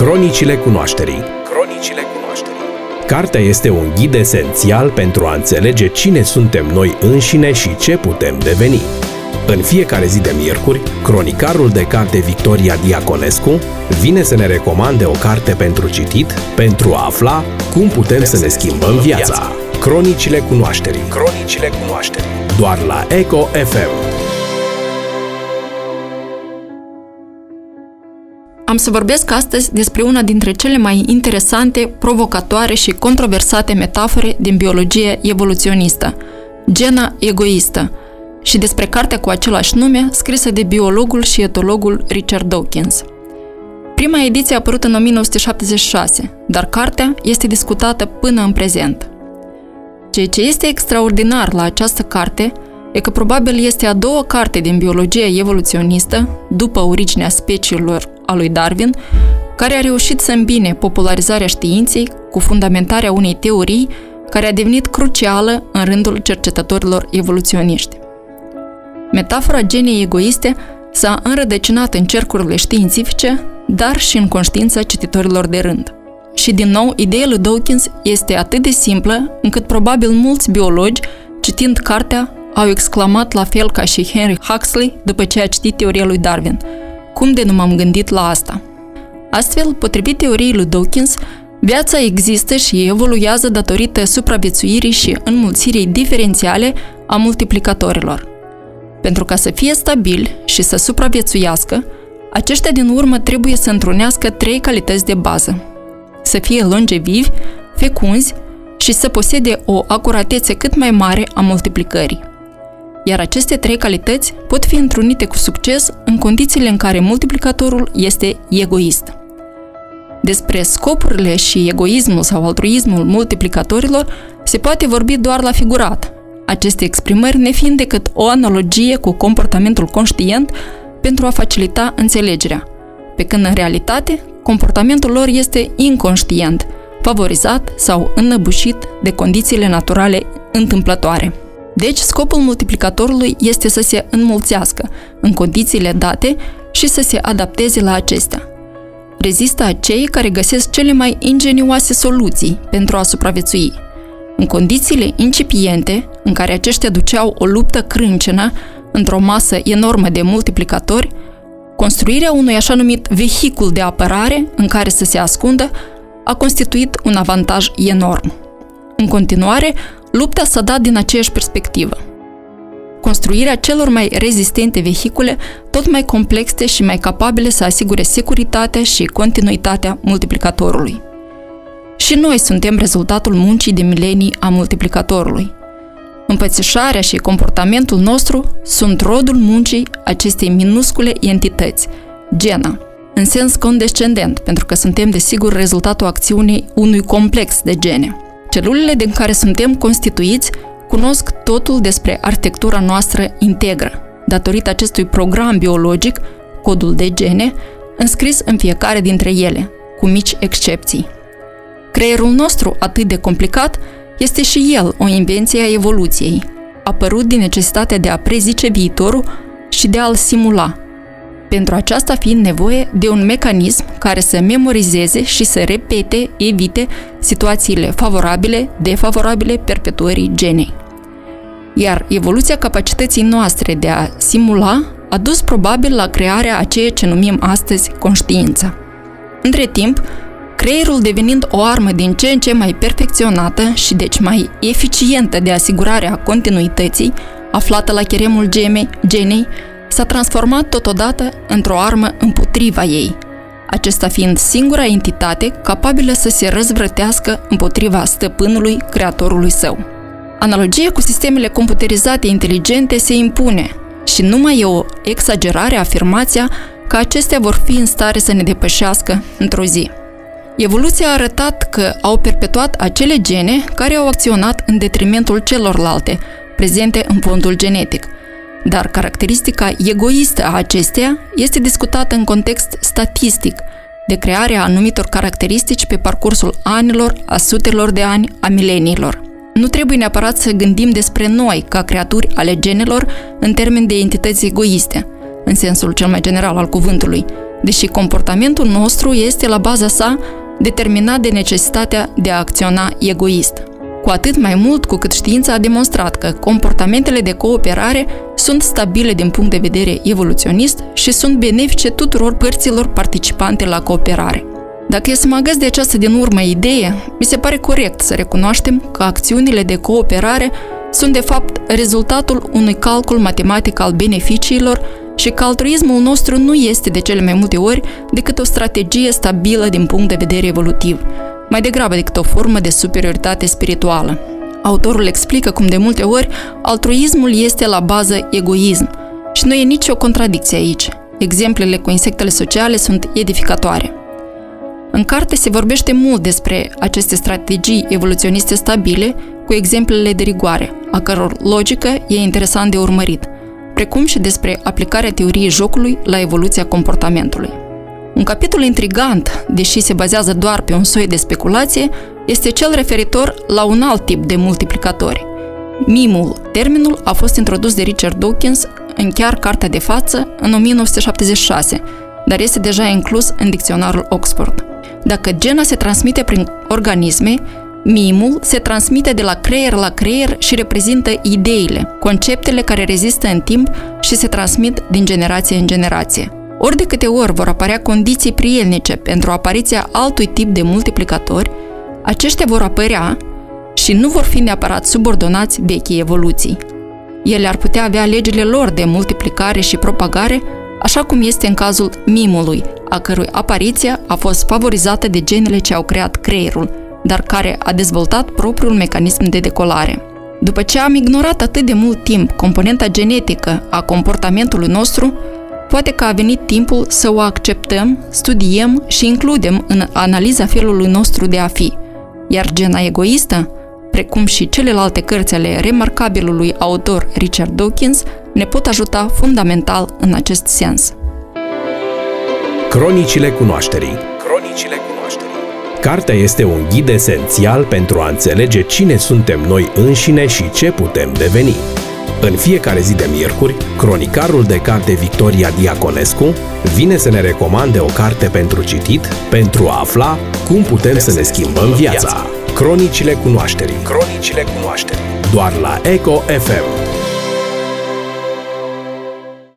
Cronicile cunoașterii. Cartea este un ghid esențial pentru a înțelege cine suntem noi înșine și ce putem deveni. În fiecare zi de miercuri, cronicarul de carte Victoria Diaconescu vine să ne recomande o carte pentru citit, pentru a afla cum putem să ne schimbăm viața. Cronicile cunoașterii. Doar la Eco FM. Am să vorbesc astăzi despre una dintre cele mai interesante, provocatoare și controversate metafore din biologie evoluționistă, gena egoistă, și despre cartea cu același nume, scrisă de biologul și etologul Richard Dawkins. Prima ediție a apărut în 1976, dar cartea este discutată până în prezent. Ceea ce este extraordinar la această carte e că probabil este a doua carte din biologie evoluționistă, după Originea speciilor a lui Darwin, care a reușit să îmbine popularizarea științei cu fundamentarea unei teorii care a devenit crucială în rândul cercetătorilor evoluționiști. Metafora genei egoiste s-a înrădăcinat în cercurile științifice, dar și în conștiința cititorilor de rând. Și din nou, ideea lui Dawkins este atât de simplă, încât probabil mulți biologi, citind cartea, au exclamat la fel ca și Henry Huxley după ce a citit teoria lui Darwin: cum de nu m-am gândit la asta? Astfel, potrivit teoriei lui Dawkins, viața există și evoluează datorită supraviețuirii și înmulțirii diferențiale a multiplicatorilor. Pentru ca să fie stabili și să supraviețuiască, aceștia din urmă trebuie să întrunească 3 calități de bază: să fie longevivi, fecunzi și să posede o acuratețe cât mai mare a multiplicării. Iar aceste 3 calități pot fi întrunite cu succes în condițiile în care multiplicatorul este egoist. Despre scopurile și egoismul sau altruismul multiplicatorilor se poate vorbi doar la figurat, aceste exprimări nefiind decât o analogie cu comportamentul conștient pentru a facilita înțelegerea, pe când în realitate comportamentul lor este inconștient, favorizat sau înăbușit de condițiile naturale întâmplătoare. Deci, scopul multiplicatorului este să se înmulțească în condițiile date și să se adapteze la acestea. Rezistă acei care găsesc cele mai ingenioase soluții pentru a supraviețui. În condițiile incipiente, în care aceștia duceau o luptă crâncenă într-o masă enormă de multiplicatori, construirea unui așa numit vehicul de apărare în care să se ascundă a constituit un avantaj enorm. În continuare, lupta s-a dat din aceeași perspectivă. Construirea celor mai rezistente vehicule, tot mai complexe și mai capabile să asigure securitatea și continuitatea multiplicatorului. Și noi suntem rezultatul muncii de milenii a multiplicatorului. Împățișarea și comportamentul nostru sunt rodul muncii acestei minuscule entități, gena, în sens condescendent, pentru că suntem desigur rezultatul acțiunii unui complex de gene. Celulele din care suntem constituiți cunosc totul despre arhitectura noastră integră, datorită acestui program biologic, codul de gene, înscris în fiecare dintre ele, cu mici excepții. Creierul nostru, atât de complicat, este și el o invenție a evoluției, apărut din necesitatea de a prezice viitorul și de a-l simula, pentru aceasta fiind nevoie de un mecanism care să memorizeze și să repete, evite situațiile favorabile, defavorabile perpetuării genei. Iar evoluția capacității noastre de a simula a dus probabil la crearea a ceea ce numim astăzi conștiință. Între timp, creierul devenind o armă din ce în ce mai perfecționată și deci mai eficientă de asigurare a continuității, aflată la cheremul genei, s-a transformat totodată într-o armă împotriva ei, acesta fiind singura entitate capabilă să se răzvrătească împotriva stăpânului, creatorului său. Analogia cu sistemele computerizate inteligente se impune și nu mai e o exagerare afirmația că acestea vor fi în stare să ne depășească într-o zi. Evoluția a arătat că au perpetuat acele gene care au acționat în detrimentul celorlalte, prezente în fondul genetic, dar caracteristica egoistă a acesteia este discutată în context statistic, de crearea anumitor caracteristici pe parcursul anilor, a sutelor de ani, a mileniilor. Nu trebuie neapărat să gândim despre noi, ca creaturi ale genelor, în termeni de entități egoiste, în sensul cel mai general al cuvântului, deși comportamentul nostru este la baza sa determinat de necesitatea de a acționa egoist. Cu atât mai mult cu cât știința a demonstrat că comportamentele de cooperare sunt stabile din punct de vedere evoluționist și sunt benefice tuturor părților participante la cooperare. Dacă e să mă agăs de această din urmă idee, mi se pare corect să recunoaștem că acțiunile de cooperare sunt de fapt rezultatul unui calcul matematic al beneficiilor și că altruismul nostru nu este de cele mai multe ori decât o strategie stabilă din punct de vedere evolutiv, mai degrabă decât o formă de superioritate spirituală. Autorul explică cum de multe ori altruismul este la bază egoism și nu e nicio contradicție aici. Exemplele cu insectele sociale sunt edificatoare. În carte se vorbește mult despre aceste strategii evoluționiste stabile cu exemplele de rigoare, a căror logică e interesant de urmărit, precum și despre aplicarea teoriei jocului la evoluția comportamentului. Un capitol intrigant, deși se bazează doar pe un soi de speculație, este cel referitor la un alt tip de multiplicatori. Mimul, termenul, a fost introdus de Richard Dawkins în chiar cartea de față în 1976, dar este deja inclus în dicționarul Oxford. Dacă gena se transmite prin organisme, mimul se transmite de la creier la creier și reprezintă ideile, conceptele care rezistă în timp și se transmit din generație în generație. Ori de câte ori vor apărea condiții prielnice pentru apariția altui tip de multiplicatori, aceștia vor apărea și nu vor fi neapărat subordonați vechii evoluții. Ele ar putea avea legile lor de multiplicare și propagare, așa cum este în cazul mimului, a cărui apariție a fost favorizată de genele ce au creat creierul, dar care a dezvoltat propriul mecanism de decolare. După ce am ignorat atât de mult timp componenta genetică a comportamentului nostru, poate că a venit timpul să o acceptăm, studiem și includem în analiza felului nostru de a fi. Iar gena egoistă, precum și celelalte cărți ale remarcabilului autor Richard Dawkins, ne pot ajuta fundamental în acest sens. Cronicile cunoașterii. Cartea este un ghid esențial pentru a înțelege cine suntem noi înșine și ce putem deveni. În fiecare zi de miercuri, cronicarul de carte Victoria Diaconescu vine să ne recomande o carte pentru citit, pentru a afla cum putem să ne schimbăm viața. Cronicile cunoașterii. Doar la Eco FM.